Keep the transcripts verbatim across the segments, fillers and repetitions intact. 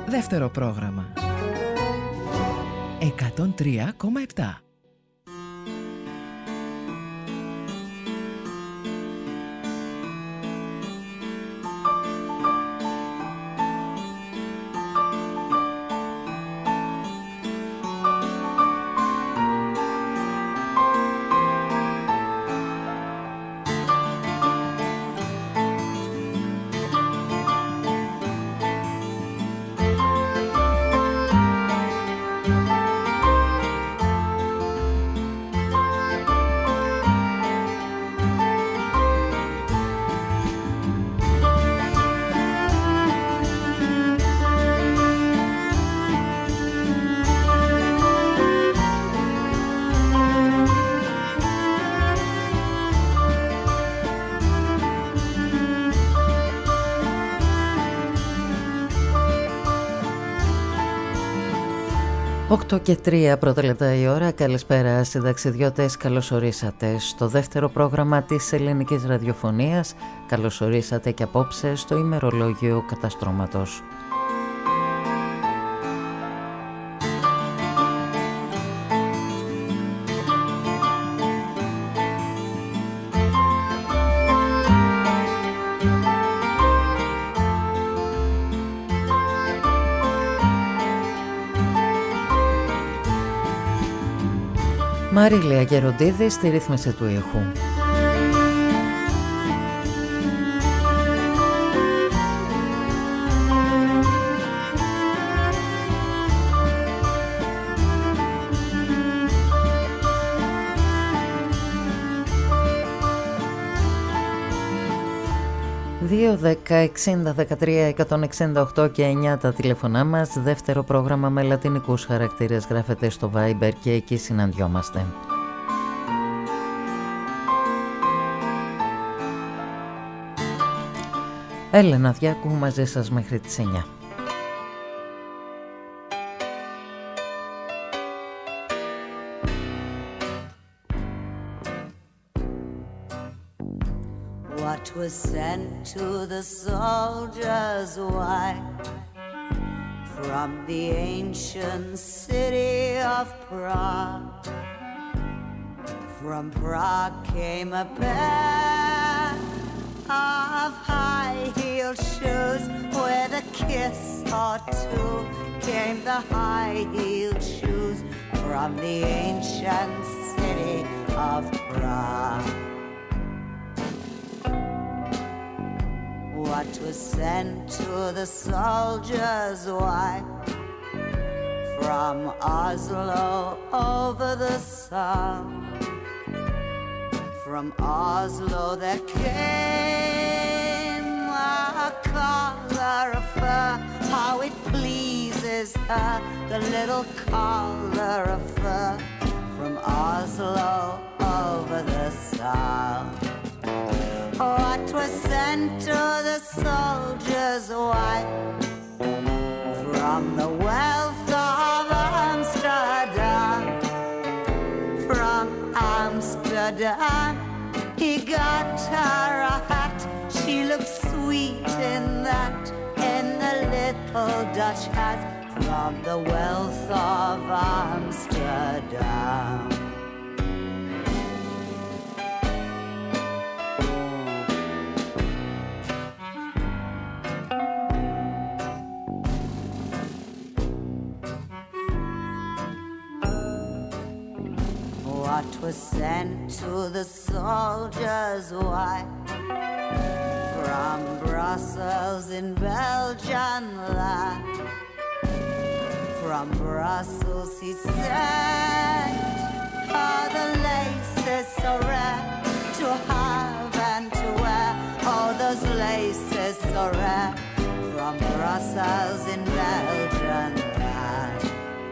Δεύτερο πρόγραμμα εκατόν τρία κόμμα επτά. οκτώ και τρία πρώτα λεπτά η ώρα. Καλησπέρα συνταξιδιώτες, καλώς ορίσατε στο δεύτερο πρόγραμμα της ελληνικής ραδιοφωνίας. Καλώς ορίσατε και απόψε στο ημερολόγιο καταστρώματος. Μαρίλια Γεροντίδη στη ρύθμιση του ήχου. δύο, δέκα, εξήντα, δεκατρία, εκατόν εξήντα οκτώ και εννιά τα τηλεφωνά μας. Δεύτερο πρόγραμμα με λατινικούς χαρακτήρες γράφεται στο Viber και εκεί συναντιόμαστε. Έλενα Διάκου μαζί σας μέχρι τις εννιά. Was sent to the soldiers white from the ancient city of Prague. From Prague came a pair of high-heeled shoes. With a kiss or two came the high-heeled shoes from the ancient city of Prague. What was sent to the soldiers white from Oslo over the Sound. From Oslo there came a collar of fur. How it pleases her, the little collar of fur. From Oslo over the Sound. What was sent to the soldiers white from the wealth of Amsterdam. From Amsterdam he got her a hat. She looked sweet in that, in the little Dutch hat. From the wealth of Amsterdam. What was sent to the soldiers white from Brussels in Belgian land. From Brussels he sent all the laces so rare to have and to wear. All those laces so rare from Brussels in Belgian land.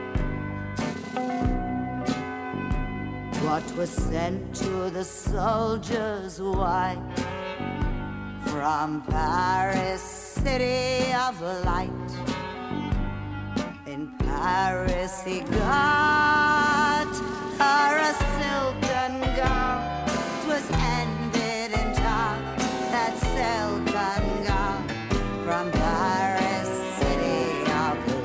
What was sent to the soldiers white from Paris, city of light. In Paris he got her a silken gown. 'Twas ended in town, that silken gown. From Paris, city of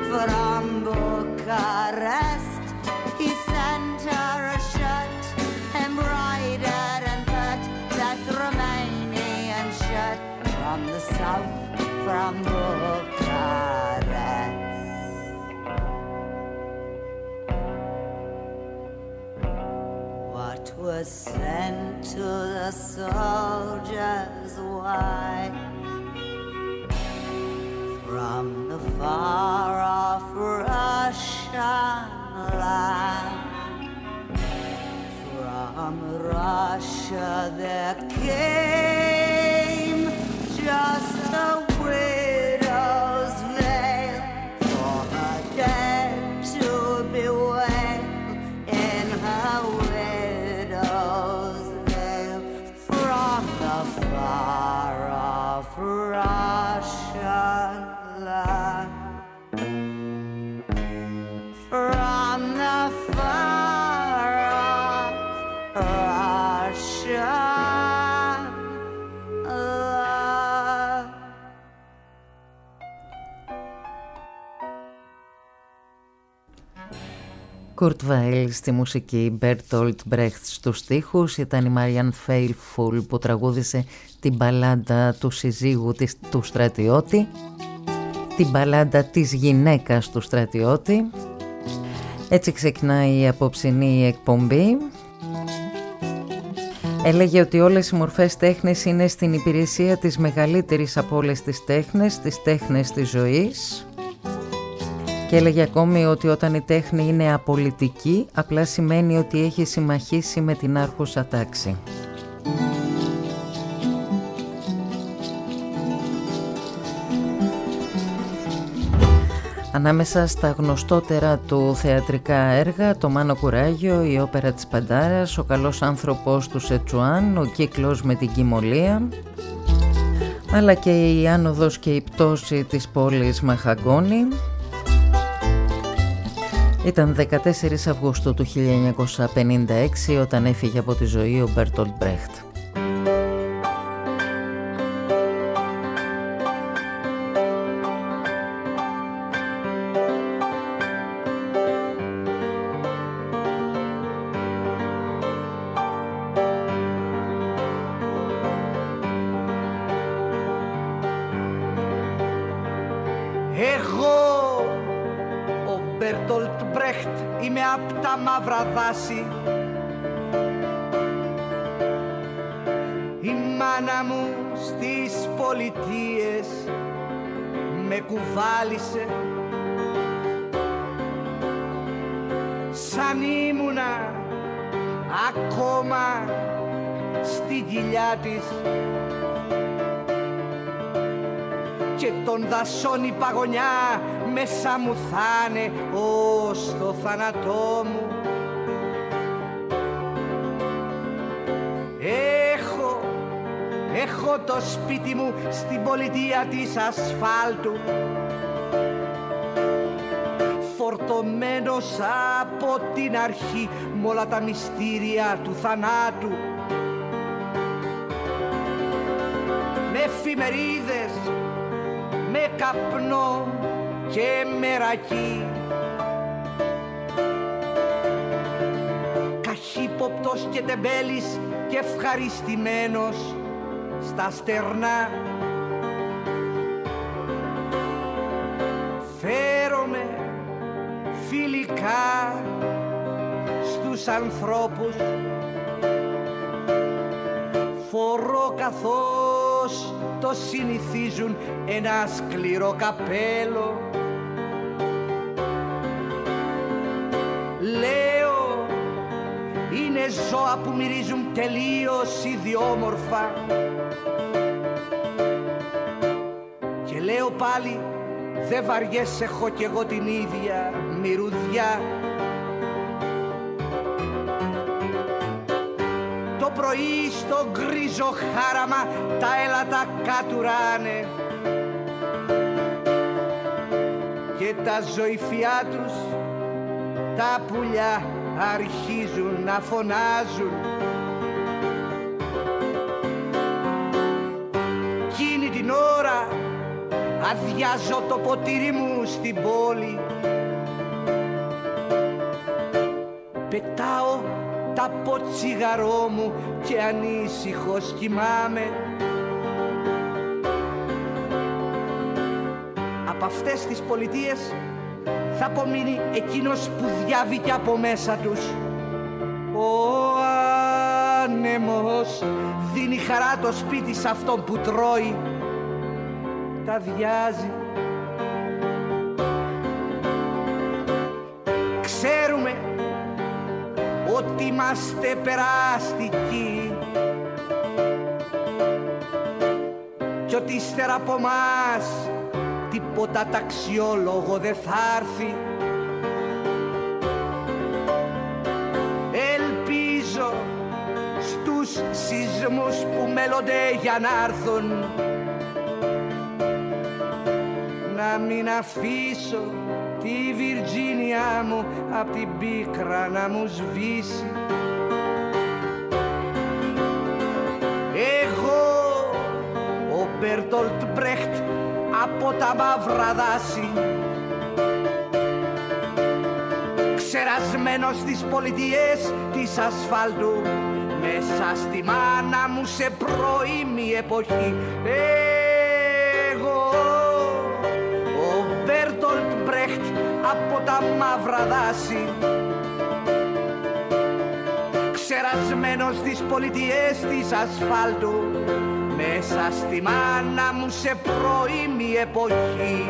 from Bucharest. He sent her a shirt embroidered and cut, that Romanian shirt from the south, from Bucharest. What was sent to the soldier's wife from the far-off Russian land? From Russia there came just a widow's veil for her dead to bewail in her widow's veil from the far-off Russian land. From the far-off Russian land. Κουρτ Βάιλ στη μουσική, Bertolt Brecht στους στίχους. Ήταν η Marianne Faithfull που τραγούδισε την μπαλάντα του συζύγου της, του στρατιώτη, την μπαλάντα της γυναίκας του στρατιώτη. Έτσι ξεκινάει η απόψινή εκπομπή. Έλεγε ότι όλες οι μορφές τέχνης είναι στην υπηρεσία της μεγαλύτερης από όλες τις τέχνες, τις τέχνες της ζωής. Και έλεγε ακόμη ότι όταν η τέχνη είναι απολυτική, απλά σημαίνει ότι έχει συμμαχήσει με την άρχουσα τάξη. Ανάμεσα στα γνωστότερα του θεατρικά έργα, το Μάνο Κουράγιο, η όπερα της Παντάρας, ο καλός άνθρωπος του Σετσουάν, ο κύκλος με την Κιμωλία, αλλά και η άνοδος και η πτώση της πόλης Μαχαγκόνη. Ήταν δεκατέσσερις Αυγούστου του χίλια εννιακόσια πενήντα έξι όταν έφυγε από τη ζωή ο Μπέρτολτ Μπρέχτ. Δάση. Η μάνα μου στις πολιτείες με κουβάλισε σαν ήμουνα ακόμα στη κοιλιά της και των δασών η παγωνιά μέσα μου θα'ναι ως το θάνατό μου. Έχω, έχω το σπίτι μου στην πολιτεία της ασφάλτου, φορτωμένος από την αρχή μ' όλα τα μυστήρια του θανάτου, με εφημερίδες, με καπνό και μερακή, καχύποπτος και τεμπέλης και ευχαριστημένος στα στερνά. Φέρομαι φιλικά στους ανθρώπους, φορώ καθώς το συνηθίζουν ένα σκληρό καπέλο. Λέω, είναι ζώα που μυρίζουν τελείως ιδιόμορφα. Και λέω πάλι, δε βαριές, έχω κι εγώ την ίδια μυρουδιά. Το πρωί στο γκρίζο χάραμα τα έλατα κατουράνε και τα ζωηφιά τους τα πουλιά αρχίζουν να φωνάζουν. Εκείνη την ώρα αδειάζω το ποτήρι μου στην πόλη. Πετάω τα ποτσιγαρό μου και ανήσυχος κοιμάμαι. Από αυτές τις πολιτείες θα απομείνει εκείνος που διάβηκε από μέσα τους. Ο άνεμος δίνει χαρά το σπίτι σε αυτόν που τρώει. Τα διάζει. Ξέρουμε ότι είμαστε περαστικοί κι ότι ύστερα από μας τίποτα ταξιόλογο δεν θα έρθει. Ελπίζω στους σεισμούς που μέλλονται για να έρθουν να μην αφήσω τη Βιρτζίνια μου απ' την πίκρα να μου σβήσει. Εγώ, ο Μπέρτολτ Μπρέχτ από τα μαύρα δάση, ξερασμένος στις πολιτείες της ασφάλτου, μέσα στη μάνα μου σε πρώιμη εποχή. Εγώ, ο Μπέρτολτ Μπρέχτ από τα μαύρα δάση, ξερασμένος στις πολιτείες της ασφάλτου, μέσα στη μάνα μου σε πρώιμη εποχή.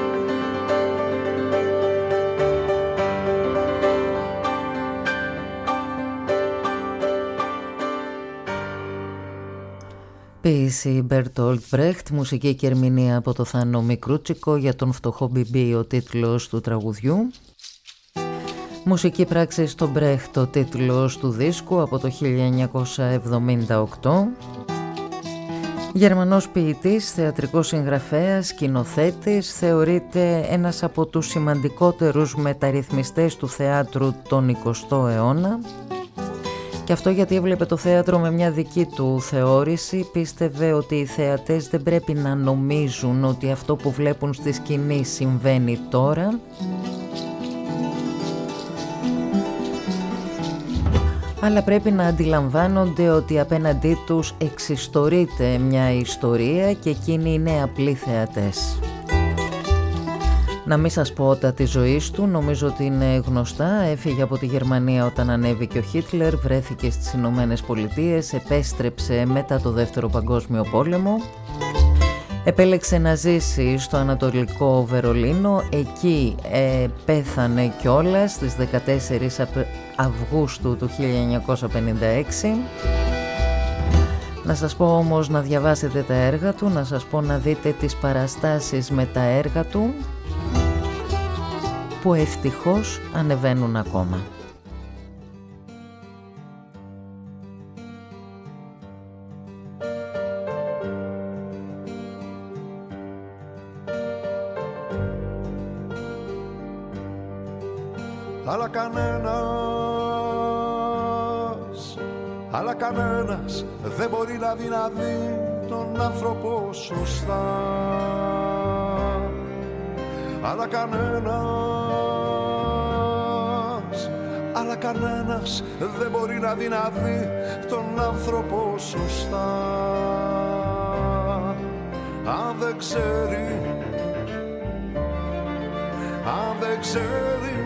Ποίηση Μπέρτολτ Μπρέχτ, μουσική και ερμηνεία από το Θάνο Μικρούτσικο, για τον φτωχό Μπιμπί ο τίτλος του τραγουδιού. Μουσική πράξη στο Μπρέχτ, ο τίτλος του δίσκου από το χίλια εννιακόσια εβδομήντα οκτώ. Γερμανός ποιητής, θεατρικός συγγραφέας, σκηνοθέτης, θεωρείται ένας από τους σημαντικότερους μεταρρυθμιστές του θεάτρου τον εικοστό αιώνα. Και αυτό γιατί έβλεπε το θέατρο με μια δική του θεώρηση. Πίστευε ότι οι θεατές δεν πρέπει να νομίζουν ότι αυτό που βλέπουν στη σκηνή συμβαίνει τώρα, αλλά πρέπει να αντιλαμβάνονται ότι απέναντί τους εξιστορείται μια ιστορία και εκείνοι είναι απλοί θεατές. Να μην σας πω τα της ζωής του, νομίζω ότι είναι γνωστά. Έφυγε από τη Γερμανία όταν ανέβηκε ο Χίτλερ, βρέθηκε στις Ηνωμένες Πολιτείες, επέστρεψε μετά το Δεύτερο Παγκόσμιο Πόλεμο. Επέλεξε να ζήσει στο Ανατολικό Βερολίνο, εκεί ε, πέθανε κιόλας στις δεκατέσσερις Αυγούστου του χίλια εννιακόσια πενήντα έξι. Να σας πω όμως να διαβάσετε τα έργα του, να σας πω να δείτε τις παραστάσεις με τα έργα του, που ευτυχώς ανεβαίνουν ακόμα. Αλλά κανένας, αλλά κανένας δεν μπορεί να δει να δει τον άνθρωπο σωστά. Αλλά κανένας, αλλά κανένας δεν μπορεί να δει να δει τον άνθρωπο σωστά. Αν δεν ξέρει, αν δεν ξέρει,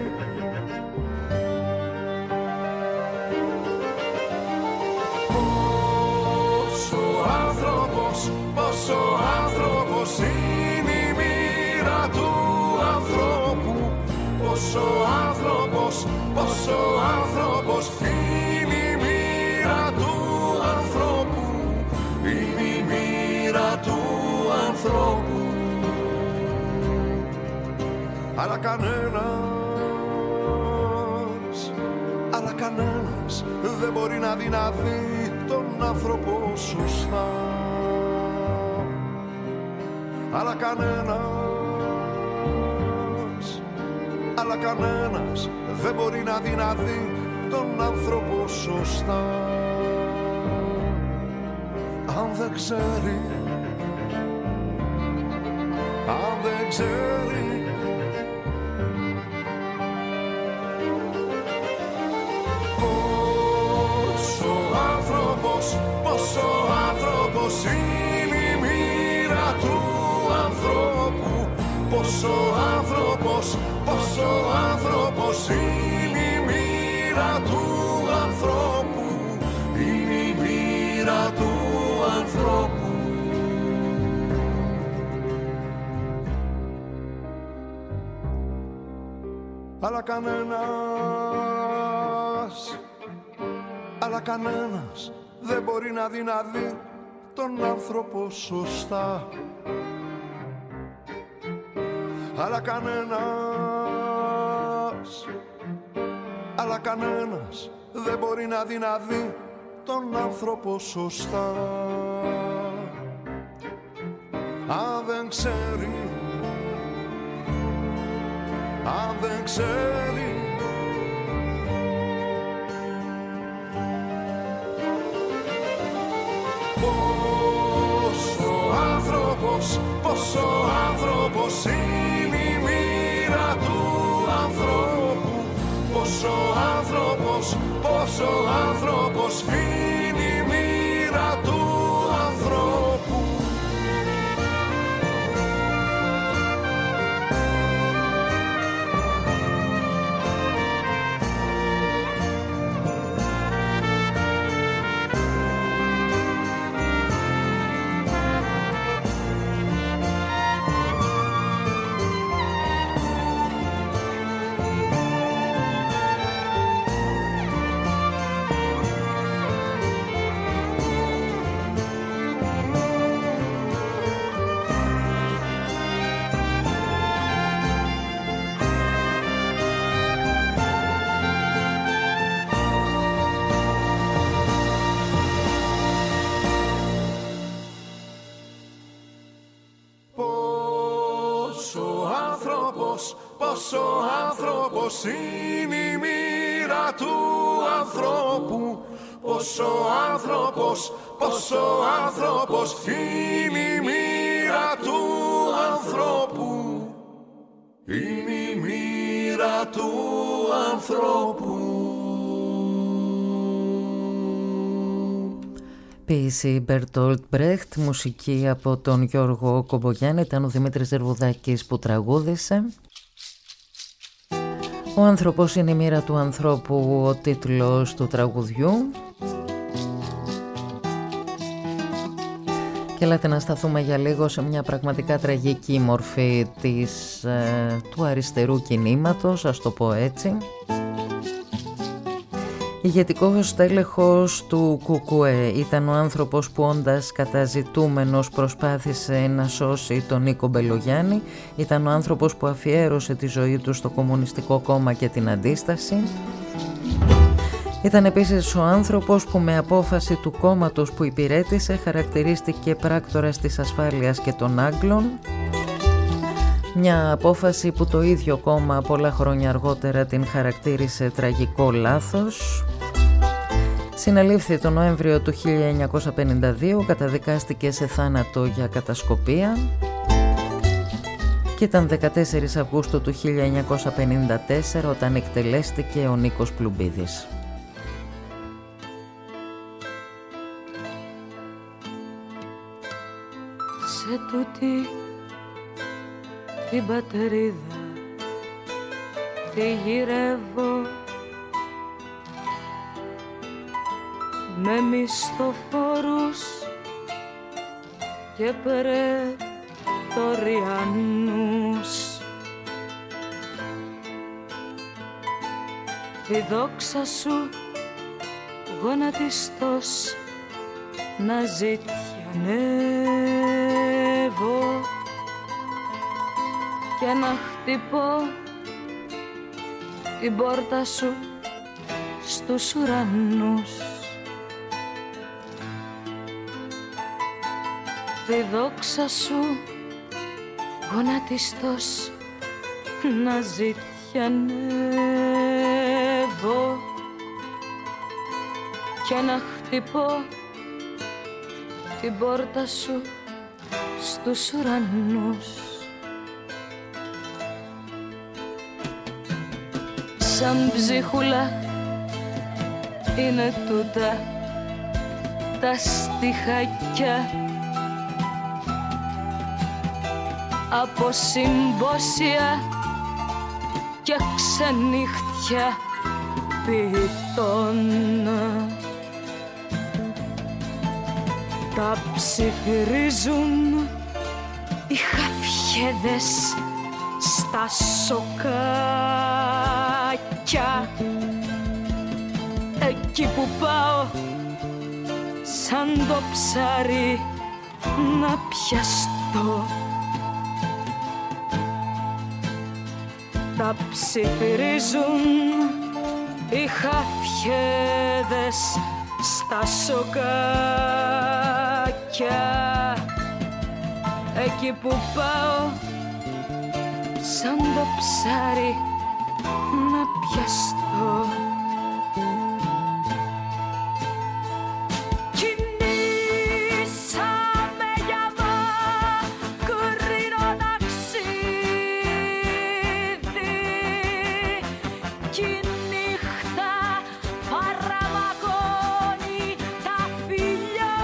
πόσο άνθρωπος, πόσο άνθρωπος είναι η μοίρα του ανθρώπου. Πόσο άνθρωπος, πόσο άνθρωπος είναι η μοίρα του ανθρώπου. Είναι η μοίρα του ανθρώπου. Αλλά κανένας, αλλά κανένας δεν μπορεί να δει να δει τον άνθρωπο σωστά. Αλλά κανένας, αλλά κανένας δεν μπορεί να δει να δει τον άνθρωπο σωστά. Αν δεν ξέρει, αν ξέρει. Πόσο άνθρωπος, πόσο άνθρωπος είναι η μοίρα του ανθρώπου. Πόσο άνθρωπος, πόσο άνθρωπος είναι η μοίρα του ανθρώπου. Είναι η μοίρα του ανθρώπου. Αλλά κανένας, αλλά κανένας δεν μπορεί να δει να δει τον άνθρωπο σωστά. Αλλά κανένας, αλλά κανένας δεν μπορεί να δει να δει τον άνθρωπο σωστά. Αν δεν ξέρει, αν δεν ξέρει, πόσο άνθρωπος, πόσο άνθρωπος είναι η μοίρα του ανθρώπου. Πόσο άνθρωπος, πόσο άνθρωπος είναι η μοίρα του ανθρώπου. Πόσο άνθρωπος είναι η μοίρα του ανθρώπου. Πόσο άνθρωπος, πόσο άνθρωπος είναι η μοίρα του ανθρώπου. Είναι η μοίρα του ανθρώπου. Ποίηση Μπερτόλτ Μπρέχτ, μουσική από τον Γιώργο Κομπογιάννη. Ήταν ο Δημήτρης Ζερβουδάκης που τραγούδισε. Ο άνθρωπος είναι η μοίρα του ανθρώπου, ο τίτλος του τραγουδιού. Και ελάτε να σταθούμε για λίγο σε μια πραγματικά τραγική μορφή της, ε, του αριστερού κινήματος, ας το πω έτσι. Ηγετικός τέλεχος του Κουκουέ ήταν ο άνθρωπος που όντας καταζητούμενος προσπάθησε να σώσει τον Νίκο Μπελογιάννη. Ήταν ο άνθρωπος που αφιέρωσε τη ζωή του στο Κομμουνιστικό Κόμμα και την Αντίσταση. Ήταν επίσης ο άνθρωπος που με απόφαση του κόμματος που υπηρέτησε χαρακτηρίστηκε πράκτορας της ασφάλειας και των Άγγλων. Μια απόφαση που το ίδιο κόμμα πολλά χρόνια αργότερα την χαρακτήρισε τραγικό λάθος. Συνελήφθη τον Νοέμβριο του χίλια εννιακόσια πενήντα δύο, καταδικάστηκε σε θάνατο για κατασκοπία και ήταν δεκατέσσερις Αυγούστου του χίλια εννιακόσια πενήντα τέσσερα όταν εκτελέστηκε ο Νίκος Πλουμπίδης. Σε τούτη την πατρίδα τη γυρεύω με μισθοφόρους και πρετοριανούς. Τη δόξα σου γονατιστός να ζητιανεύω και να χτυπώ την πόρτα σου στους ουρανούς. Τη δόξα σου γονατιστός να ζητιανεύω και να χτυπώ την πόρτα σου στους ουρανούς. σαν ψίχουλα είναι τούτα τα στιχάκια από συμπόσια και ξενύχτια ποιητών. Τα ψιθυρίζουν οι χαφιέδες στα σοκάκια. Εκεί που πάω σαν το ψάρι να πιαστώ. Τα ψιθυρίζουν οι χαφιέδες στα σοκάκια. Εκεί που πάω σαν το ψάρι να πιαστώ. Κινήσαμε για μακρινό ταξίδι κι η νύχτα παραμακώνει τα φιλιά.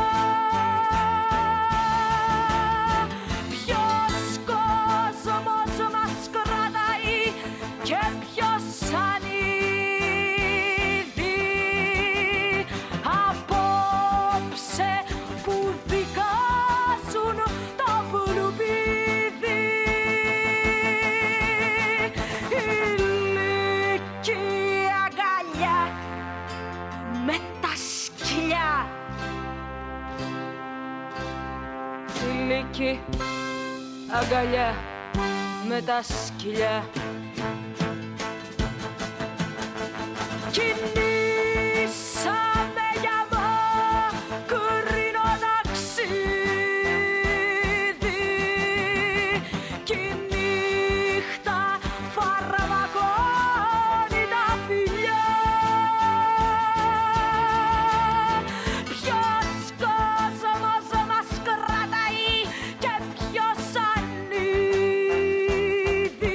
Ποιος κόσμος μας κρατάει και ποιος ανήδει απόψε που δικάζουν το βουλουπίδι. Ηλίκη αγκαλιά με τα σκυλιά. Ηλίκη αγκαλιά με τα σκυλιά. Κινήσαμε για μακρινό ταξίδι κι η νύχτα φαρμακώνει τα φιλιά. Ποιος κόσμος μας κρατάει και ποιος ανήδει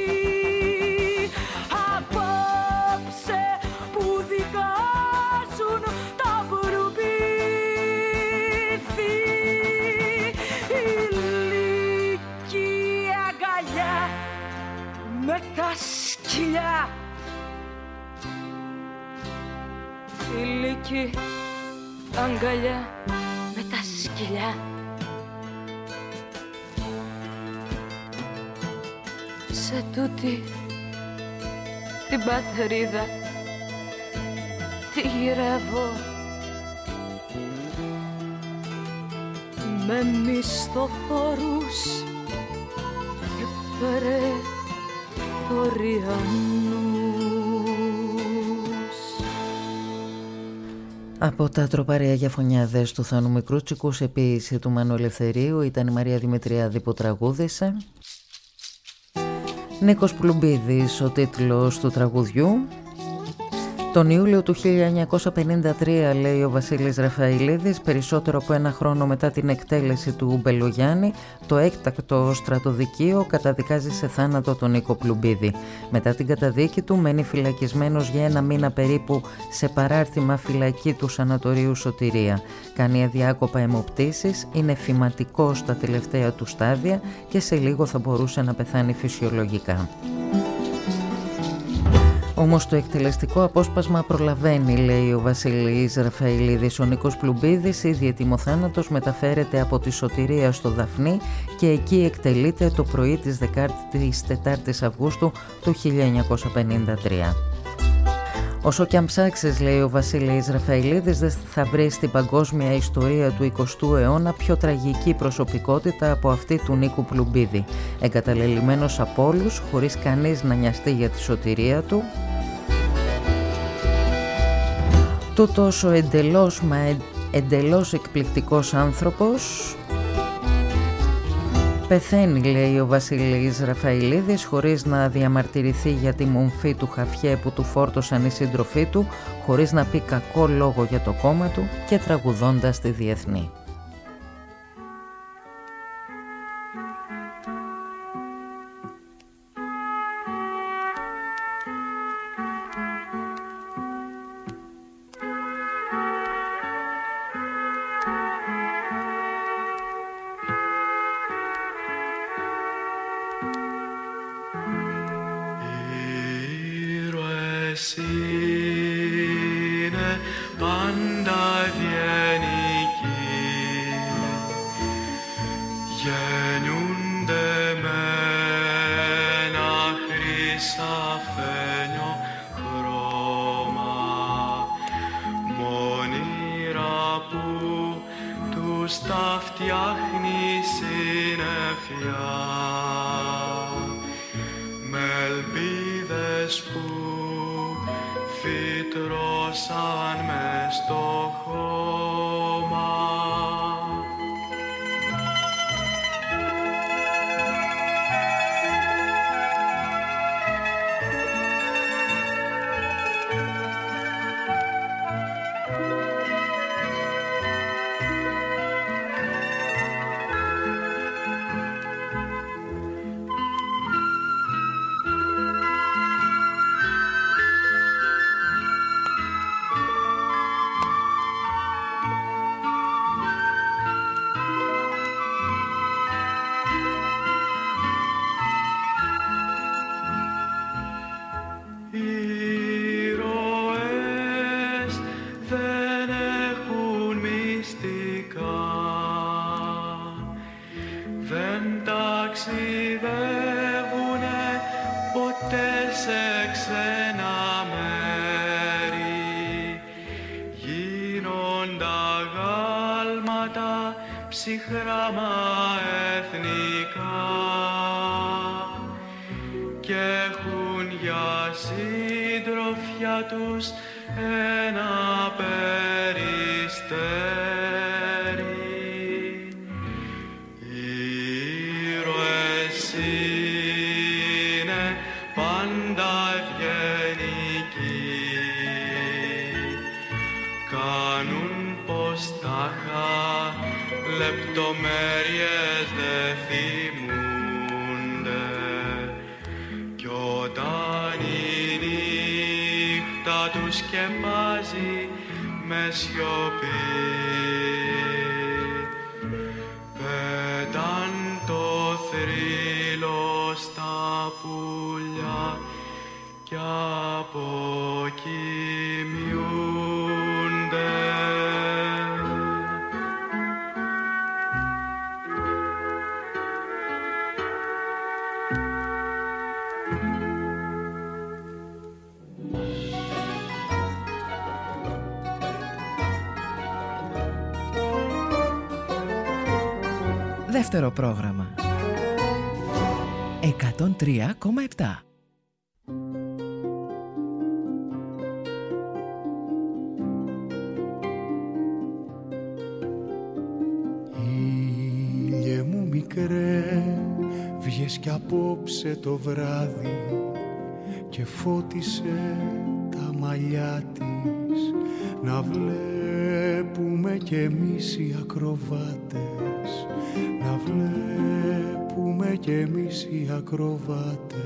απόψε που δικάζουν το βουρουμπίδι. Ηλίκη αγκαλιά με τα σκυλιά. Ηλίκη αγκαλιά με τα σκυλιά. Σε τούτη την πατρίδα τη γυρεύω με μισθοφόρους και πρετοριανούς. Από τα τροπάρια για φωνιάδες του Θάνου Μικρούτσικου σε ποίηση του Μάνου Ελευθερίου ήταν η Μαρία Δημητριάδη που τραγούδισε. Νίκος Πλουμπίδης ο τίτλος του τραγουδιού. Τον Ιούλιο του χίλια εννιακόσια πενήντα τρία, λέει ο Βασίλης Ραφαηλίδης, περισσότερο από ένα χρόνο μετά την εκτέλεση του Μπελογιάννη, το έκτακτο στρατοδικείο καταδικάζει σε θάνατο τον Νίκο Πλουμπίδη. Μετά την καταδίκη του μένει φυλακισμένος για ένα μήνα περίπου σε παράρτημα φυλακή του Σανατορίου Σωτηρία. Κάνει αδιάκοπα αιμοπτήσεις, είναι φυματικός στα τελευταία του στάδια και σε λίγο θα μπορούσε να πεθάνει φυσιολογικά. Όμως το εκτελεστικό απόσπασμα προλαβαίνει, λέει ο Βασίλης Ραφαηλίδης. Ο Νίκος Πλουμπίδης, ήδη ετοιμοθάνατος, μεταφέρεται από τη Σωτηρία στο Δαφνί και εκεί εκτελείται το πρωί της δεκατέταρτης Αυγούστου του χίλια εννιακόσια πενήντα τρία. Όσο κι αν ψάξεις, λέει ο Βασίλης Ραφαηλίδης, δεν θα βρεις στην παγκόσμια ιστορία του εικοστού αιώνα πιο τραγική προσωπικότητα από αυτή του Νίκου Πλουμπίδη. Εγκαταλελειμμένος από όλους, χωρίς κανείς να νοιαστεί για τη σωτηρία του. Τούτος ο εντελώς, μα εντελώς εκπληκτικός άνθρωπος πεθαίνει, λέει ο Βασίλης Ραφαηλίδης, χωρίς να διαμαρτυρηθεί για τη μομφή του χαφιέ που του φόρτωσαν οι σύντροφοί του, χωρίς να πει κακό λόγο για το κόμμα του και τραγουδώντας τη Διεθνή. ώρες είναι πάντα ευγενικοί, γεννιούνται με ένα χρυσαφένιο χρώμα, μονήρα που τους τα φτιάχνει συννεφιά, με ελπίδες που φυτρώσαν μες στο χώμα. Ψυχρά μα εθνικά κι έχουν για σύντροφιά τους ένα περιστέρι. Οι ήρωες είναι πάντα ευγενικοί, κάνουν πως τάχα λεπτομέρειες δε θυμούνται, κι όταν η νύχτα τους σκεπάζει με σιωπή, πέταν το θρύλο στα πουλιά κι αποκοιμιούνται. Δεύτερο πρόγραμμα εκατόν τρία κόμμα επτά. Ήλιε μου μικρέ, βγες κι απόψε το βράδυ και φώτισε τα μαλλιά της, να βλέπουμε κι εμείς οι ακροβάτες, να βλέπουμε κι εμείς οι ακροβάτες.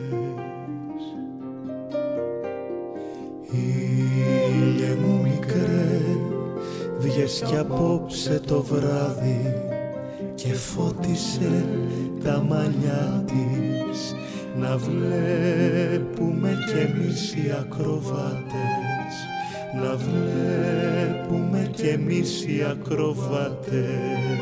Ήλιε μου μικρέ, βγες κι απόψε το βράδυ και φώτισε τα μαλλιά της, να βλέπουμε κι εμείς οι ακροβάτες, να βλέπουμε κι εμείς οι ακροβάτες.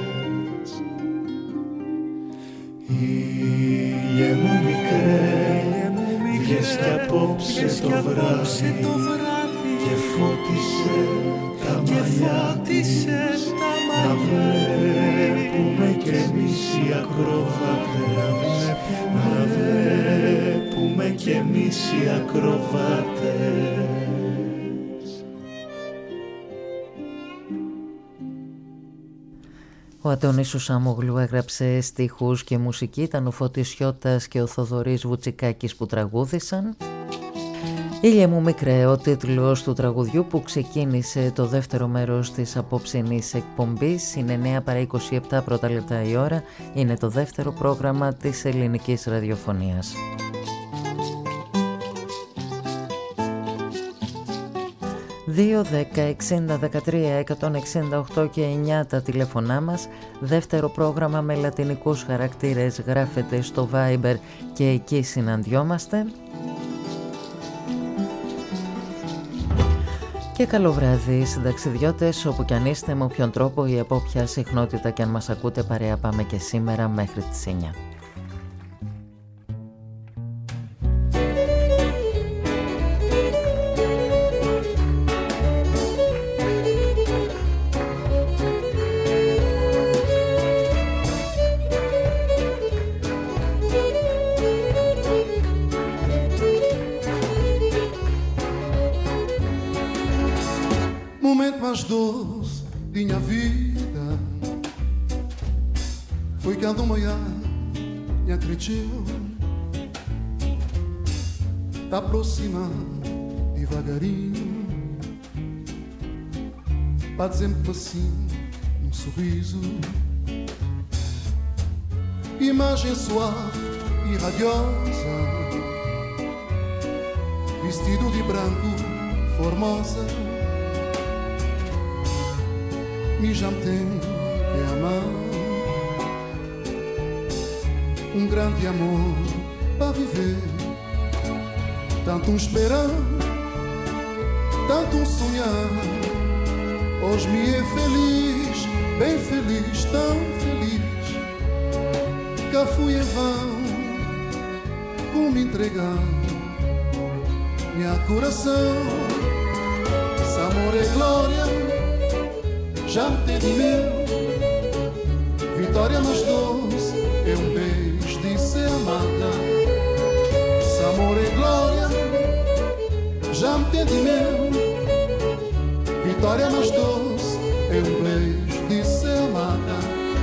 Ήλιε μου μικρέ, βγες κι απόψε το βράδυ και φώτισε τα μαλλιά της, να βλέπουμε κι εμείς οι ακροβάτες, να βλέπουμε κι εμείς οι ακροβάτες. Ο Αντώνης ο Σάμογλου έγραψε στίχους και μουσική, ήταν ο Φώτης Σιώτας και ο Θοδωρής Βουτσικάκης που τραγούδησαν. Ήλιε μου μικρέ, ο τίτλος του τραγουδιού που ξεκίνησε το δεύτερο μέρος της απόψινής εκπομπής. Είναι εννέα παρά είκοσι επτά πρώτα λεπτά η ώρα, είναι το δεύτερο πρόγραμμα της ελληνικής ραδιοφωνίας. δύο, δέκα, εξήντα, δεκατρία, εκατόν εξήντα οκτώ και εννιά τα τηλέφωνά μας. Δεύτερο πρόγραμμα με λατινικούς χαρακτήρες γράφεται στο Viber και εκεί συναντιόμαστε. Και καλό βράδυ συνταξιδιώτες, όπου κι αν είστε, με όποιον τρόπο ή από όποια συχνότητα κι αν μας ακούτε, παρέα πάμε και σήμερα μέχρι τις εννιά. Mais doce de minha vida foi quando o manhã me acreditou, tá aproximando devagarinho, pra dizer-me assim, um sorriso, imagem suave e radiosa, vestido de branco, formosa. Me já me tem que amar, um grande amor para viver, tanto um esperar, tanto um sonhar. Hoje me é feliz, bem feliz, tão feliz, que fui em vão por me entregar minha coração. Esse amor é glória, já me tem de meu, vitória mais doce, é um beijo de ser amada. Esse amor é glória, já me tem de meu, vitória mais doce, é um beijo de ser amada.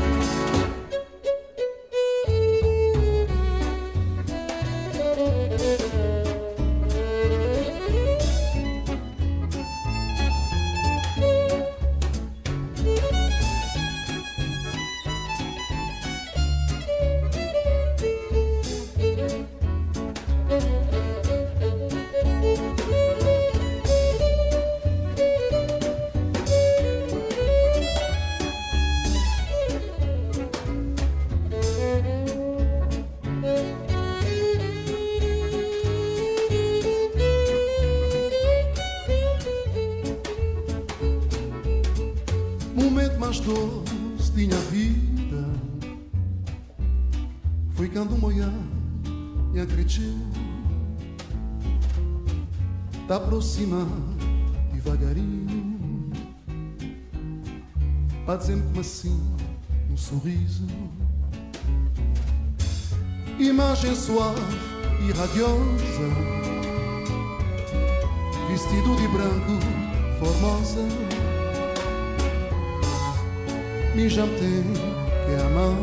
Tá aproximando devagarinho, pra dizer-me assim, um sorriso, imagem suave e radiosa, vestido de branco, formosa. Me já me tem que amar,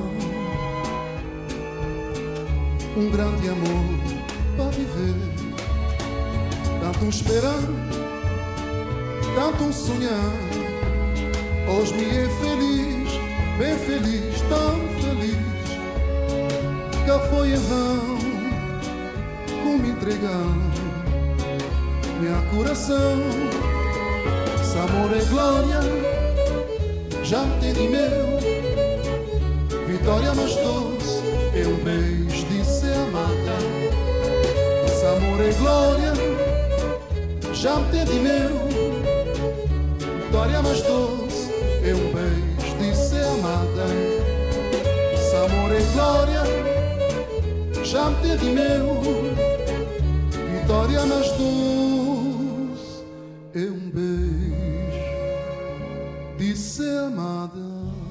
um grande amor para viver, tanto um esperar, tanto um sonhar. Hoje me é feliz, bem feliz, tão feliz, que foi em vão como me entregar minha coração. Esse amor é glória, já me tem de meu, vitória mais doce, é um beijo de ser amada. Esse amor é glória, já me tem de meu, vitória mais doce, é um beijo de ser amada. Esse amor é glória, já me tem de meu, vitória mais doce, é um beijo de ser amada.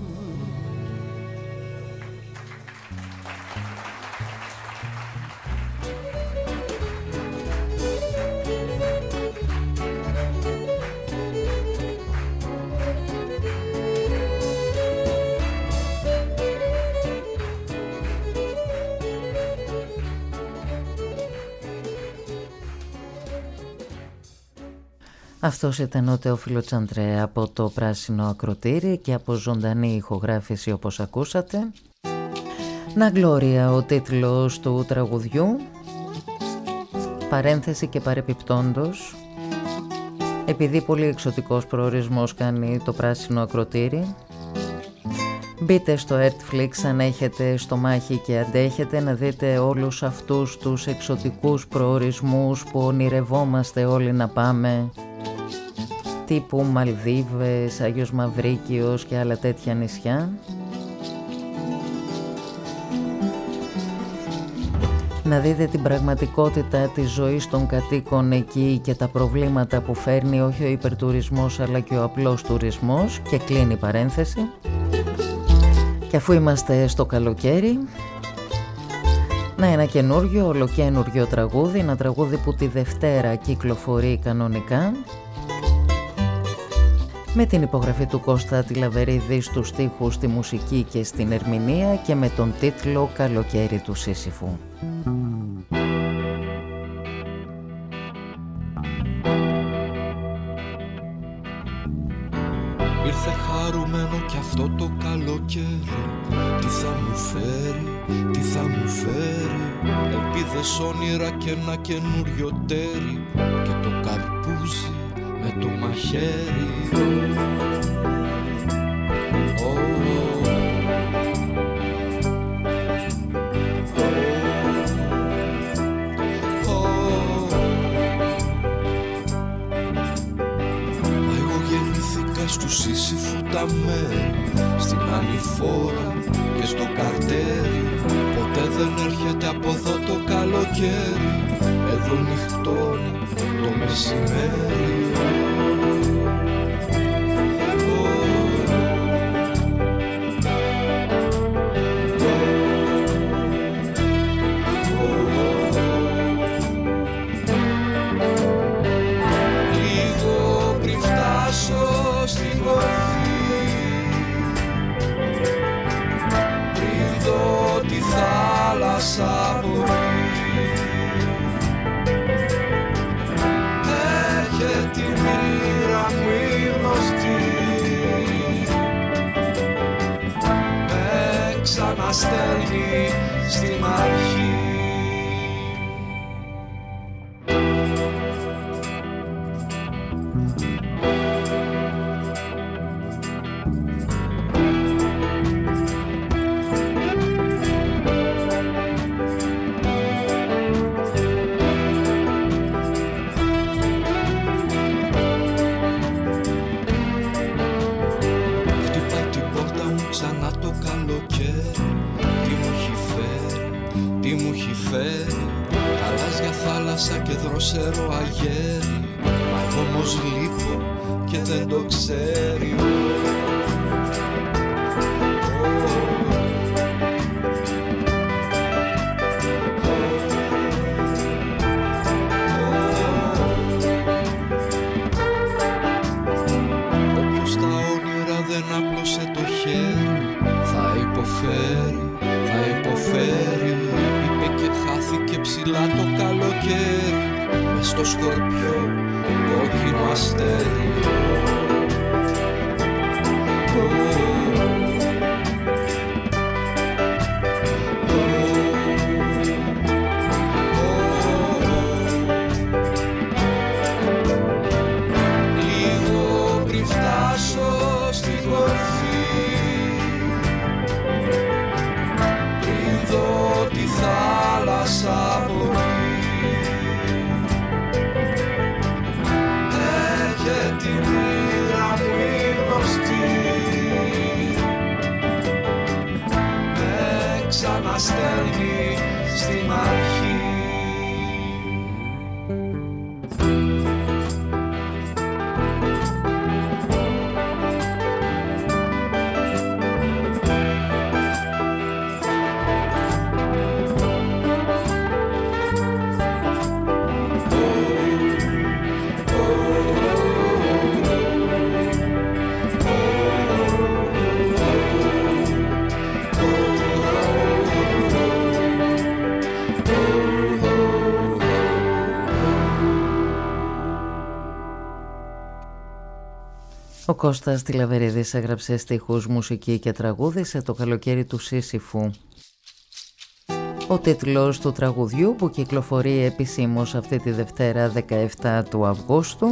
Αυτός ήταν ο Θεόφιλο Τσαντρέ από το Πράσινο Ακροτήρι και από ζωντανή ηχογράφηση όπως ακούσατε. Να Γλώρια ο τίτλος του τραγουδιού, παρένθεση και παρεπιπτόντος, επειδή πολύ εξωτικός προορισμός κάνει το Πράσινο Ακροτήρι. Μπείτε στο Netflix αν έχετε στομάχι και αντέχετε να δείτε όλους αυτούς τους εξωτικούς προορισμούς που ονειρευόμαστε όλοι να πάμε. τύπου Μαλδίβες, Άγιος Μαυρίκιος και άλλα τέτοια νησιά. Να δείτε την πραγματικότητα της ζωής των κατοίκων εκεί και τα προβλήματα που φέρνει όχι ο υπερτουρισμός αλλά και ο απλός τουρισμός. Και κλείνει η παρένθεση. Και αφού είμαστε στο καλοκαίρι, να ένα καινούριο, ολοκένουριο τραγούδι, ένα τραγούδι που τη Δευτέρα κυκλοφορεί κανονικά, με την υπογραφή του Κώστα Τιλαβερίδη στους στίχους, στη μουσική και στην ερμηνεία και με τον τίτλο «Καλοκαίρι του Σύσυφου». Ήρθε χαρούμενο κι αυτό το καλοκαίρι. Τι θα μου φέρει, τι θα μου φέρει. Ελπίδες, όνειρα και ένα καινούριο τέρι. Και το καρπούζι με το μαχαίρι. Oh, oh. Στου Σύσυφου τα μέρη, στην ανηφόρα και στο καρτέρι. Ποτέ δεν έρχεται από εδώ το καλοκαίρι. Εδώ νυχτώνει το μεσημέρι. Έρχεται η μοίρα μου η γνωστή, με ξαναστέλνει στην αρχή. Και δροσερό αγέρι, μα εγώ όμως λείπω και δεν το ξέρει. Όποιος τα όνειρα δεν άπλωσε το χέρι, θα υποφέρει, θα υποφέρει. Είπε και χάθηκε ψηλά το καλοκαίρι, μες στο σκορπιό κόκκινο αστέρι. Λίγο πριν φτάσω στην κορφή, πριν δω τη θάλασσα μπορεί. Τη μοίρα μου η γνωστή, με ξαναστέλνει στην αρχή. Ο Κώστας Τιλαβερίδης έγραψε στίχους, μουσική και τραγούδι σε το καλοκαίρι του Σύσυφου. Ο τίτλος του τραγουδιού, που κυκλοφορεί επισήμως αυτή τη Δευτέρα δεκαεφτά του Αυγούστου,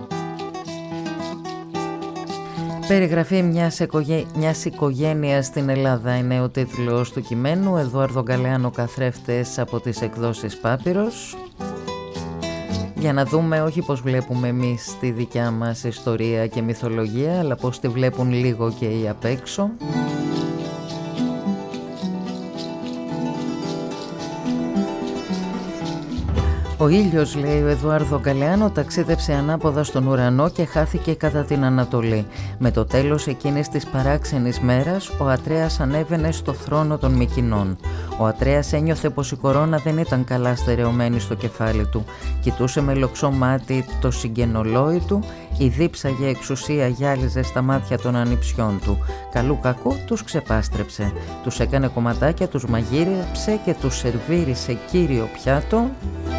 περιγραφή μιας, οικογέ... μιας οικογένειας στην Ελλάδα, είναι ο τίτλος του κειμένου. Εδουάρδο Γκαλεάνο, καθρέφτες, από τις εκδόσεις Πάπυρος. για να δούμε όχι πως βλέπουμε εμείς τη δικιά μας ιστορία και μυθολογία, αλλά πως τη βλέπουν λίγο και οι απ' έξω. Ο ήλιος, λέει ο Εδουάρδο Γκαλεάνο, ταξίδεψε ανάποδα στον ουρανό και χάθηκε κατά την Ανατολή. Με το τέλος εκείνης της παράξενης μέρας, ο Ατρέας ανέβαινε στο θρόνο των Μικηνών. Ο Ατρέας ένιωθε πως η κορώνα δεν ήταν καλά στερεωμένη στο κεφάλι του. Κοιτούσε με λοξό μάτι το συγγενολόι του, η δίψαγε εξουσία γυάλιζε στα μάτια των ανιψιών του. Καλού κακού τους ξεπάστρεψε. Τους έκανε κομματάκια, τους μαγείρεψε και τους σερβίρισε κύριο πιάτο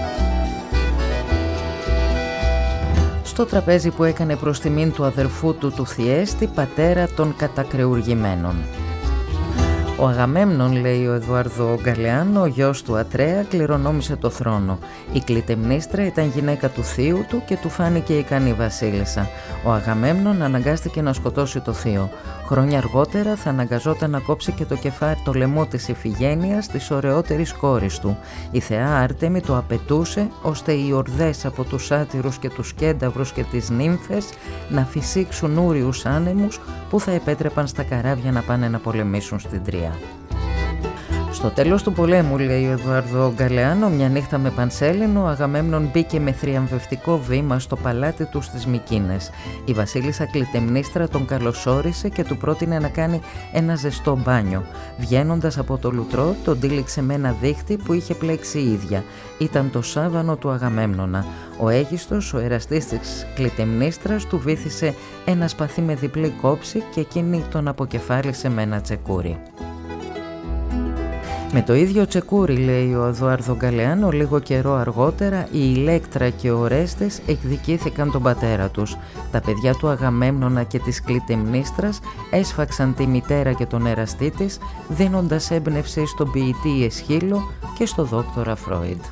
στο τραπέζι που έκανε προς τιμήν του αδερφού του του Θιέστη, πατέρα των κατακρεουργημένων. Ο Αγαμέμνων, λέει ο Εδουάρδο Γκαλεάνο, ο γιος του Ατρέα, κληρονόμησε το θρόνο. Η Κλιτεμνίστρα ήταν γυναίκα του θείου του και του φάνηκε ικανή βασίλισσα. Ο Αγαμέμνων αναγκάστηκε να σκοτώσει το θείο. Χρόνια αργότερα θα αναγκαζόταν να κόψει και το κεφάλι, το λαιμό της Ιφηγένειας, της ωραιότερης κόρης του. Η θεά Άρτεμη το απαιτούσε ώστε οι ορδές από τους άτυρους και τους κένταυρους και τις νύμφες να φυσήξουν ούριους άνεμους που θα επέτρεπαν στα καράβια να πάνε να πολεμήσουν στην Τρία. Στο τέλος του πολέμου, λέει ο Εδουάρδο Γκαλεάνο, μια νύχτα με πανσέλινο, ο Αγαμέμνων μπήκε με θριαμβευτικό βήμα στο παλάτι του στις Μικίνες. Η βασίλισσα Κλιτεμνίστρα τον καλωσόρισε και του πρότεινε να κάνει ένα ζεστό μπάνιο. Βγαίνοντας από το λουτρό, τον τύλιξε με ένα δίχτυ που είχε πλέξει η ίδια. Ήταν το σάβανο του Αγαμέμνονα. Ο Αίγιστος, ο εραστής της Κλιτεμνίστρας, του βύθισε ένα σπαθί με διπλή κόψη και εκείνη τον αποκεφάλισε με ένα τσεκούρι. Με το ίδιο τσεκούρι, λέει ο Εδουάρδο Γκαλεάνο, λίγο καιρό αργότερα η Ηλέκτρα και ο Ορέστες εκδικήθηκαν τον πατέρα τους. Τα παιδιά του Αγαμέμνονα και της Κλιτεμνίστρας έσφαξαν τη μητέρα και τον εραστή της, δίνοντας έμπνευση στον ποιητή Εσχύλο και στο δόκτορα Φρόιντ.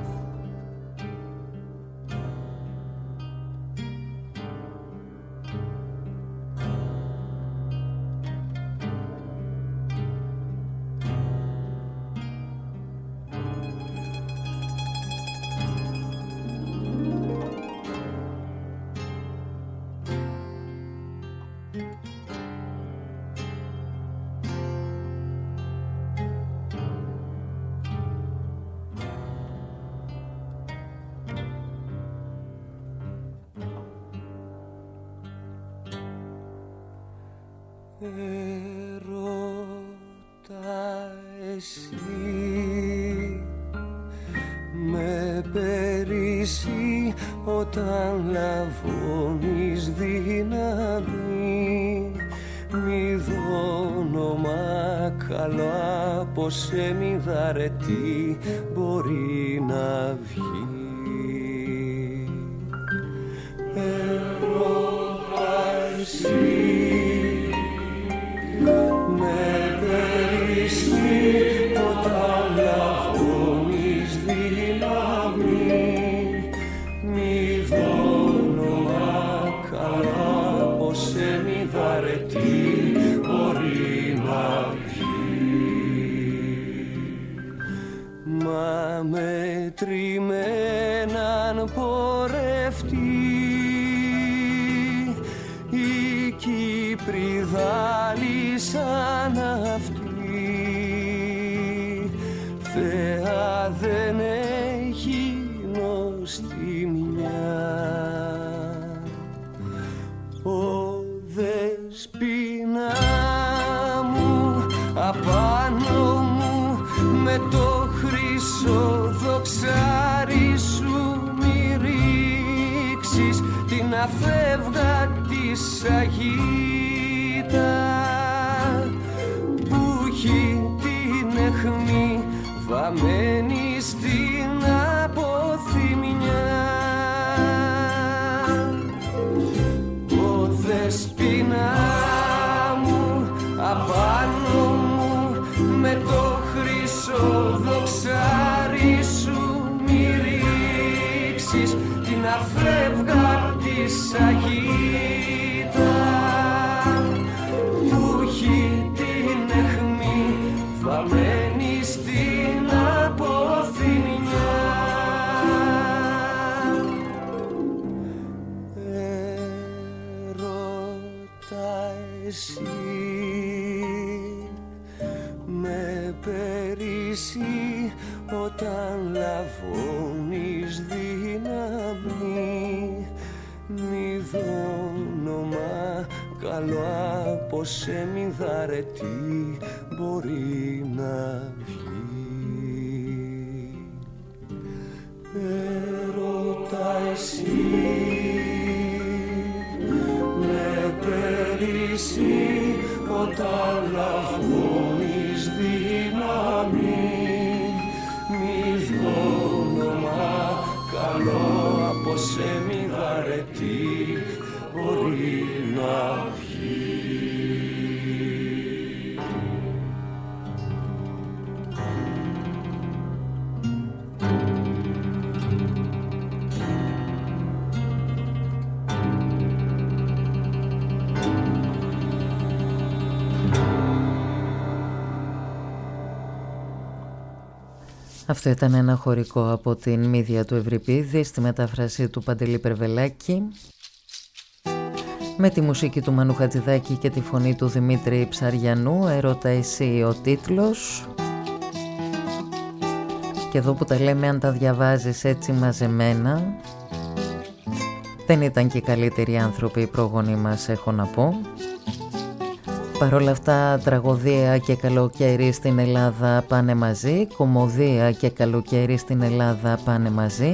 Ερώτα εσύ με περισσεί όταν λαβώνεις δύναμη, μη δόνομα καλό από σε μη δαρετή μπορεί να βγει. Ερώτα εσύ με περισσεί όταν λαβώνεις δύναμη, μη δόνομα καλά πως σε μη βαρετή μπορεί να βγει. Μα μετρημέναν πορευτή η Κύπριδα σαν αυτή, θεά δεν έχει νοστιμιά. Ο δεσπίνα μου απάνω μου με το χρυσό δοξάρι σου μη ρίξεις την αφεύγατη σαγίδα που έχει την αιχμή βαμμένη στην αποθυμιά. Ο δεσπίνα μου απάνω μου με το χρυσό δοξάρι σου μη ρίξεις την αφεύγατη σαγίδα που έχει την αιχμή βαμμένη στην αποθυμιά. εσύ με περισσεί όταν λαβώνεις δύναμη. Μη δόνομα καλό από σε μη δαρετή μπορεί να βγει. Έρωτα εσύ με περισσεί όταν λαβώνεις δύναμη. Μη δόνομα καλό από σε μη δαρετή μπορεί να βγει. Αυτό ήταν ένα χωρικό από την Μύδια του Ευρυπίδη στη μετάφραση του Παντελή Περβελάκη, με τη μουσική του Μανού Χατζηδάκη και τη φωνή του Δημήτρη Ψαριανού. Έρωτα εσύ ο τίτλος. Και εδώ που τα λέμε, αν τα διαβάζεις έτσι μαζεμένα, δεν ήταν και οι καλύτεροι άνθρωποι οι πρόγονοι μας, έχω να πω. Παρ' όλα αυτά, τραγωδία και καλοκαίρι στην Ελλάδα πάνε μαζί, κομμωδία και καλοκαίρι στην Ελλάδα πάνε μαζί.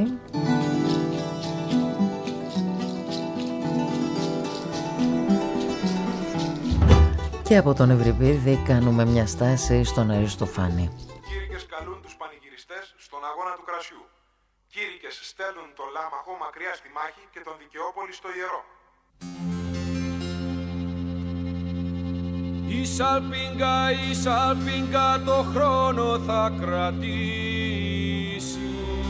Και από τον Ευρυπίδη κάνουμε μια στάση στον Αριστοφάνη. Κήρυκες καλούν τους πανηγυριστές στον αγώνα του κρασιού. Κήρυκες στέλνουν τον Λάμαχο μακριά στη μάχη και τον Δικαιόπολη στο ιερό. Η σαλπίγγα, η σαλπίγγα το χρόνο θα κρατήσει.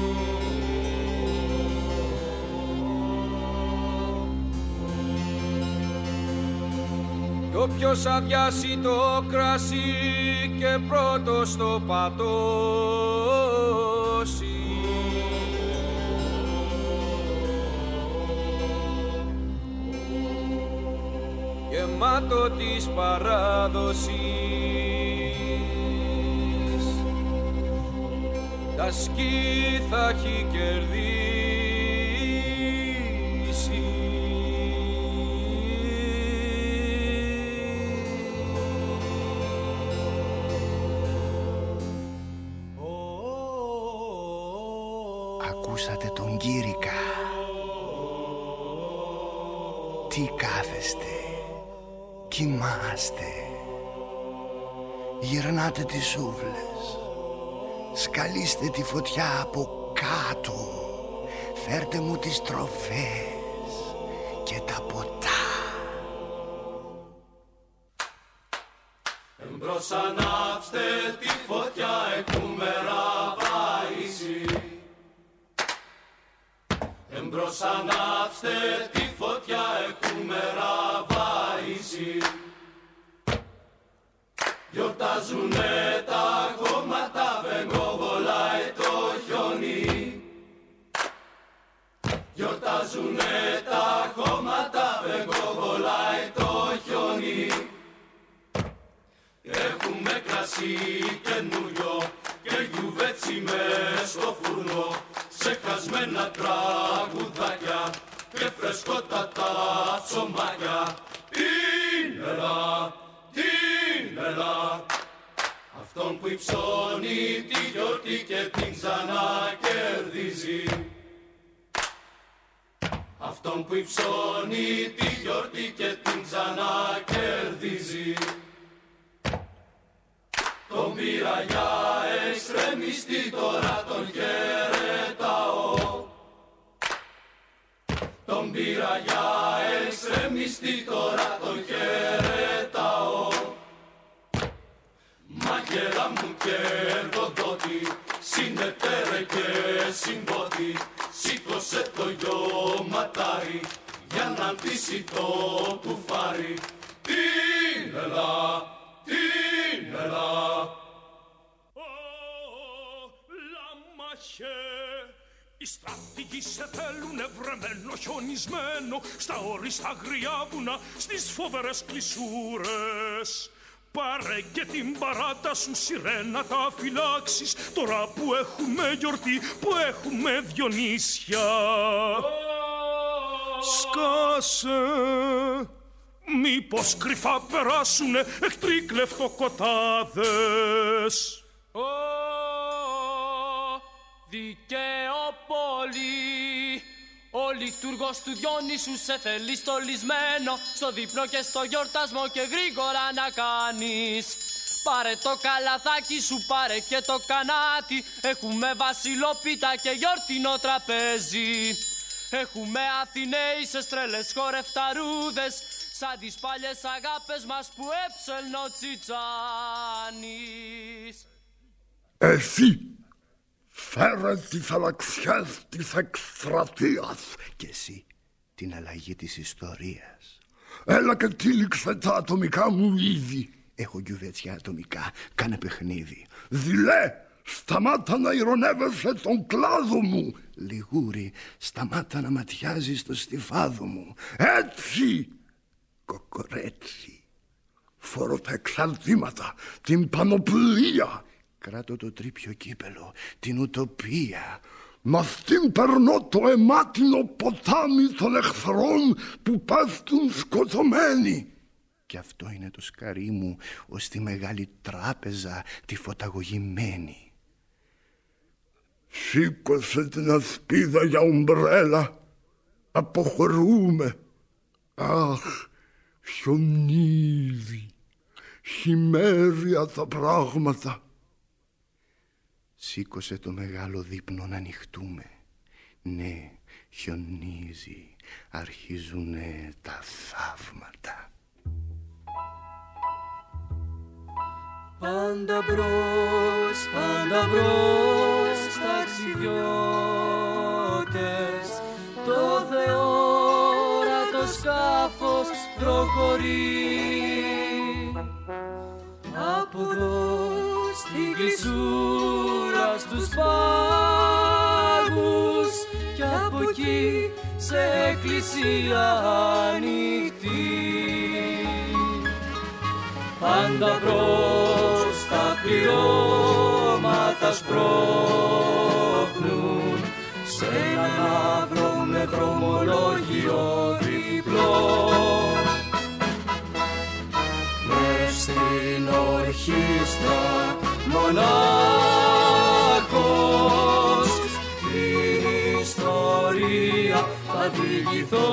Κι όποιος αδειάσει το κρασί και πρώτος το πατώσει, γεμάτο της παράδοσης, τα σκι θα έχει κερδίσει. Ακούσατε τον Κήρυκα. Τι κάθεστε, κοιμάστε, γυρνάτε τις σούβλες, σκαλίστε τη φωτιά από κάτω, φέρτε μου τις τροφές και τα ποτά. Εμπρός ανάψτε τη φωτιά, έχουμε ραβαΐσει. Εμπρός ανάψτε τη φωτιά, έχουμε ραβαΐσει. Γιορτάζουνε τα κόμματα, φεγγοβολάει το χιόνι. Γιορτάζουνε τα κόμματα, φεγγοβολάει το χιόνι. Έχουμε κρασί καινούριο και γιουβέτσι μες στο φούρνο, σε χασμένα τραγουδάκια και φρεσκότατα ψωμάκια. Την ελά, την ελά, αυτόν που υψώνει τη γιορτή και την ξανακερδίζει. Αυτόν που υψώνει τη γιορτή και την ξανακερδίζει. Τον πήρα για εξτρεμιστή, τώρα τον χαιρετάω. Τον πήρα για εξτρεμιστή, τώρα τον χαιρετάω. Μαγέρα μου και εργοδότη, συνεταίρε και συμπότη, σήκωσε το γιο ματάρι για να ντύσει το κουφάρι. Την ελά, την ελά. Oh, la mache, Οι στρατηγοί σε θέλουνε βρεμένο, χιονισμένο, στα όριστα γριά βουνά, στις φοβερές κλεισούρες. Πάρε και την παράτα σου σιρένα τα φυλάξεις, τώρα που έχουμε γιορτή, που έχουμε Διονύσια. Σκάσε, μήπως κρυφά περάσουνε εχθροί κλεφτοκοτάδες. Δικαιοπολί, ο λειτουργός του Διονύσου σε θέλει στολισμένο, στο δείπνο και στο γιορτασμό και γρήγορα να κάνεις. Πάρε το καλαθάκι σου, πάρε και το κανάτι, έχουμε βασιλόπιτα και γιορτινό τραπέζι. Έχουμε Αθηναίησες τρελές χορευταρούδες, σαν τις παλιές αγάπες μας που έψελνε ο Τσιτσάνης. Εσύ φέρε τις αλλαξιές της εκστρατείας. Και εσύ την αλλαγή της ιστορίας. Έλα και τύλιξε τα ατομικά μου είδη. Έχω γιουβέτσια ατομικά, κάνε παιχνίδι. Δειλέ, σταμάτα να ειρωνεύεσαι τον κλάδο μου. Λιγούρι, σταμάτα να ματιάζεις το στιφάδο μου. Έτσι, κοκορέτσι. Φορώ τα εξαρτήματα, την πανοπλία. Κράτω το τρίπιο κύπελο, την ουτοπία. Μ' αυτήν περνώ το αιμάτινο ποτάμι των εχθρών που πέφτουν σκοτωμένοι. Κι αυτό είναι το σκαρί μου ως τη μεγάλη τράπεζα τη φωταγωγημένη. Σήκωσε την ασπίδα για ομπρέλα. Αποχωρούμε. Αχ, χιονίζει. Χειμέρια τα πράγματα. Σήκωσε το μεγάλο δείπνο να ανοιχτούμε. Ναι, χιονίζει. Αρχίζουνε τα θαύματα. Πάντα μπρος, πάντα μπρος, ταξιδιώτες, το θεόρατο σκάφος προχωρεί. Από εδώ στην κλεισούρα στους πάγους κι από εκεί σε εκκλησία ανοιχτή. Πάντα μπρος τα πληρώματα σπρώχνουν σε έναν άβρο με δρομολόγιο διπλό. Μες στην ορχήστρα μονάχος την ιστορία θα διηγηθώ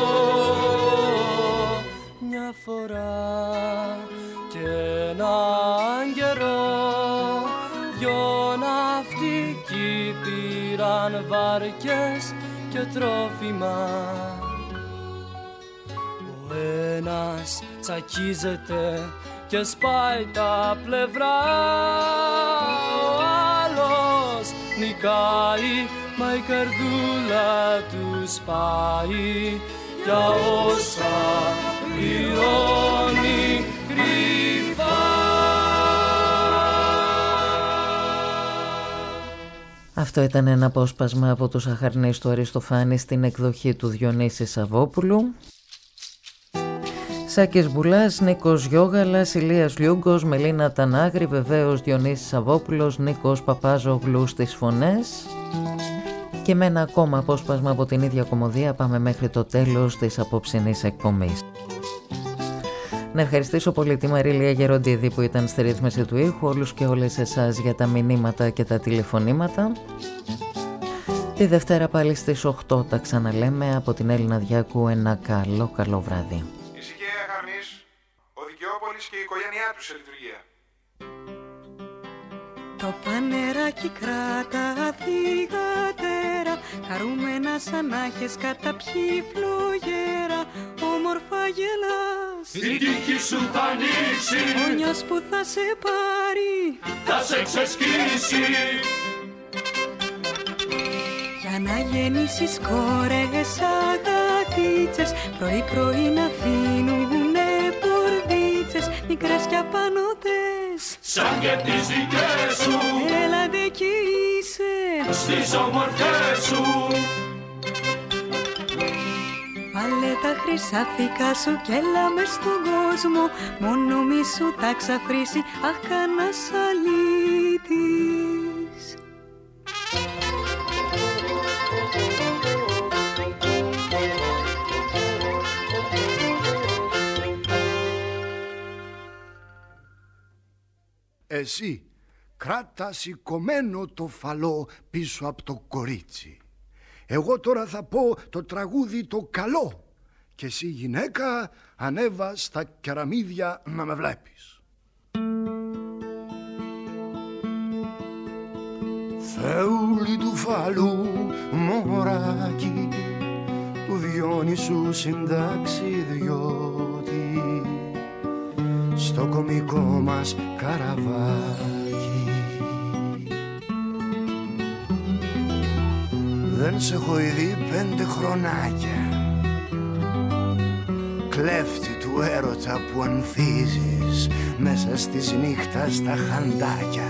μια φορά. Και έναν καιρό δυο ναυτικοί πήραν βάρκες και τρόφιμα. Ο ένας τσακίζεται και σπάει τα πλευρά, ο άλλος νικάει μα η καρδούλα του σπάει για όσα πληρώνει κρυφά. Αυτό ήταν ένα απόσπασμα από τους Αχαρνείς του Αριστοφάνη στην εκδοχή του Διονύση Σαββόπουλου. Σάκης Μπουλάς, Νίκος Γιώγαλας, Ηλίας Λιούγκος, Μελίνα Τανάγρη, βεβαίως Διονύσης Σαββόπουλος, Νίκος Παπάζογλου στις φωνές. Και με ένα ακόμα απόσπασμα από την ίδια κομμωδία πάμε μέχρι το τέλος της απόψινής εκπομπής. Να ευχαριστήσω πολύ τη Μαρίλια Γεροντίδη που ήταν στη ρύθμιση του ήχου, όλους και όλες εσάς για τα μηνύματα και τα τηλεφωνήματα. Τη Δευτέρα πάλι στις οκτώ τα ξαναλέμε. Από την Έλληνα Διάκου ένα καλό καλό βράδυ. Ησυχία Αχαρνής, ο Δικαιόπολης και η οικογένειά του σε λειτουργία. Το πανεράκι κράτα θυγατέρα, χαρούμενα σαν να έχεις καταπιεί φλογέρα, όμορφα γελάς, η τύχη σου θα ανοίξει, ο νιάς που θα σε πάρει θα σε ξεσκίσει. Για να γεννήσεις κόρες αγατίτσες, πρωί πρωί να αφήνουνε πορδίτσες, μικρές κι απανωτές σαν και τις δικές σου. Έλατε κι είσαι στις ομορφιές σου. Βάλε τα χρυσάφικα σου και έλα μες στον κόσμο, μόνο μη σου τα ξαφρίσει, αχ κανάς αλήτης. Εσύ κράτα σηκωμένο το φαλό πίσω από το κορίτσι. Εγώ τώρα θα πω το τραγούδι το καλό και εσύ γυναίκα ανέβα στα κεραμίδια να με βλέπεις. Θεούλη του φαλού μωράκι, του Διόνυσου συνταξιδιώτη, στο κομικό μας καραβάκι. Δεν σε έχω δει πέντε χρονάκια, κλέφτη του έρωτα που ανθίζεις μέσα στις νύχτα στα χαντάκια.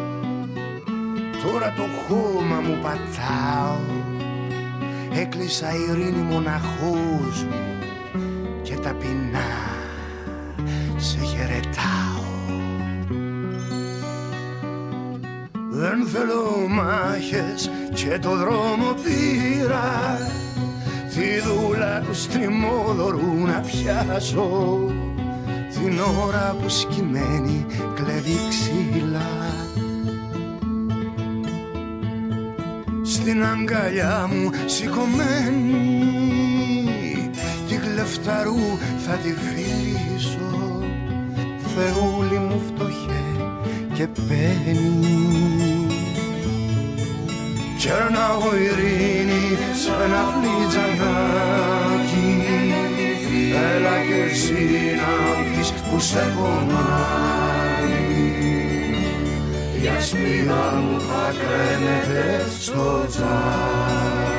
Τώρα το χώμα μου πατάω, έκλεισα ειρήνη μοναχούς μου και ταπεινά σε χαιρετάω. Δεν θέλω μάχες και το δρόμο πήρα, τη δούλα του στριμόδωρου να πιάσω, την ώρα που σκυμμένη κλέβει ξύλα. Στην αγκαλιά μου σηκωμένη, τη κλεφταρού θα τη φιλήσω, Θεούλη μου φτωχέ και παίρνει. Κέρναγω ειρήνη σε ένα φλιτζανάκι, έλα και εσύ να πεις που σε πονάει. Η ασπίδα μου θα κρέμεται στο τζάκι.